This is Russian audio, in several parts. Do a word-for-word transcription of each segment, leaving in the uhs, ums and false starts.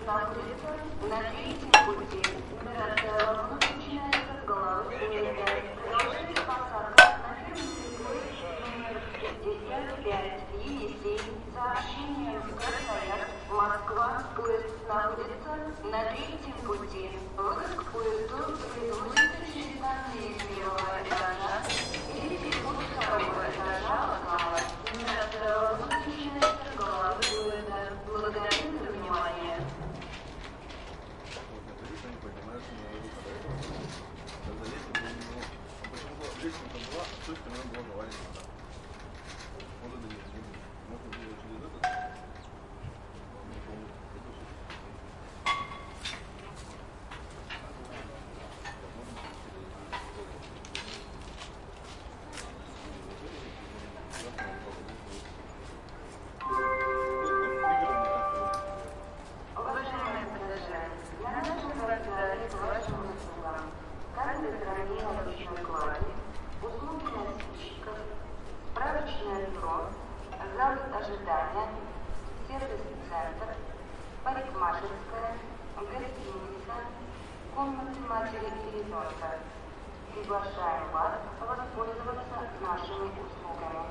находится на третьем пути. Операция «Лавна» начинается с головы поезда. Продолжается посадка на первый поезд номер шестьдесят пять Енисей. Сообщение в Красноярск, Москва. Поезд находится на третьем пути. Выход к поезду производится через станции первого этажа или переход второго этажа вокзала. Операция «Лавна» начинается с головы поезда. Благодарю за внимание. Ожидания, сервис-центр, парикмахерская, гостиница, комнаты матери и ребенка. Приглашаем вас воспользоваться нашими услугами.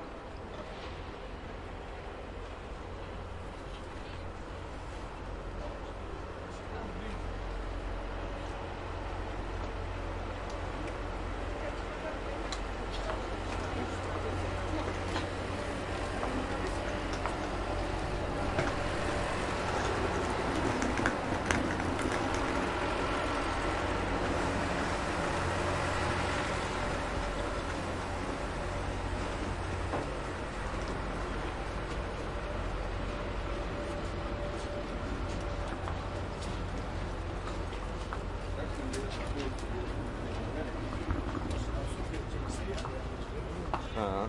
А.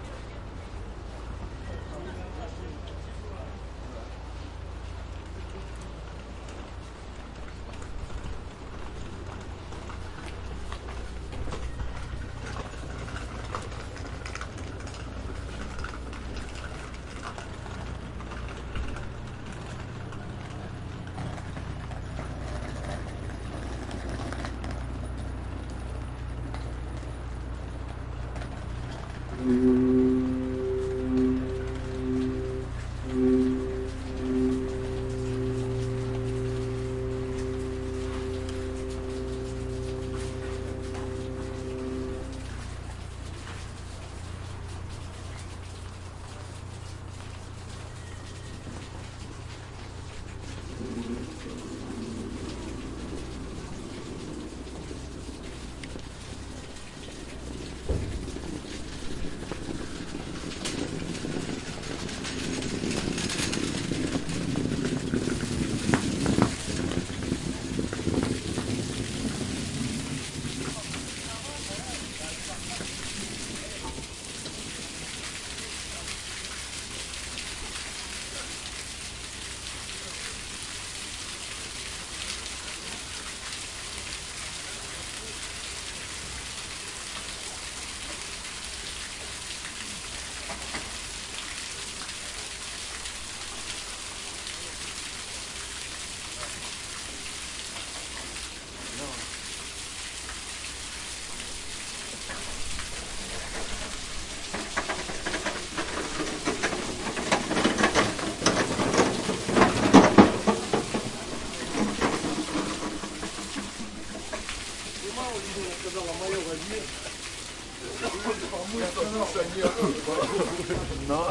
Но...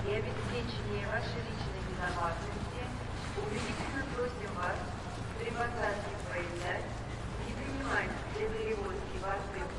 и обеспечения вашей личной безопасности убедительно просим вас при посадке в поезда не принимать для перевозки вас